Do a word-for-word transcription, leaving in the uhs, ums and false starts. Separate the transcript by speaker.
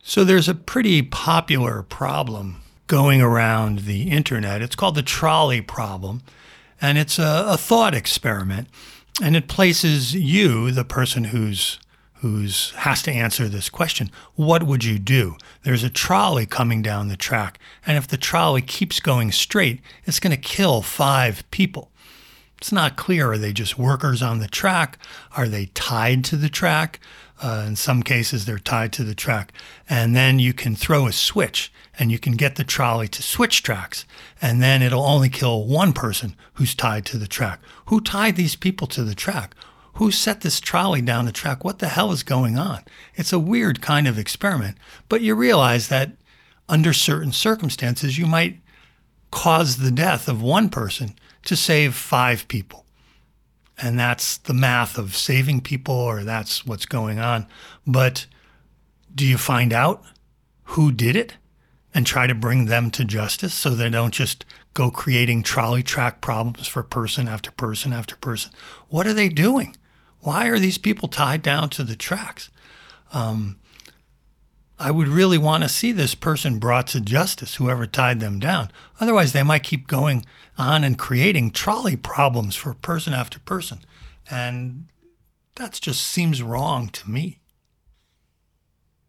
Speaker 1: So there's a pretty popular problem going around the internet. It's called the trolley problem, and it's a, a thought experiment. And it places you, the person who's who's has to answer this question, what would you do? There's a trolley coming down the track, and if the trolley keeps going straight, it's going to kill five people. It's not clear. Are they just workers on the track? Are they tied to the track? Uh, in some cases, they're tied to the track. And then you can throw a switch and you can get the trolley to switch tracks. And then it'll only kill one person who's tied to the track. Who tied these people to the track? Who set this trolley down the track? What the hell is going on? It's a weird kind of experiment. But you realize that under certain circumstances, you might cause the death of one person to save five people. And that's the math of saving people, or that's what's going on. But do you find out who did it and try to bring them to justice so they don't just go creating trolley track problems for person after person after person? What are they doing? Why are these people tied down to the tracks? Um, I would really want to see this person brought to justice, whoever tied them down. Otherwise, they might keep going on and creating trolley problems for person after person. And that just seems wrong to me.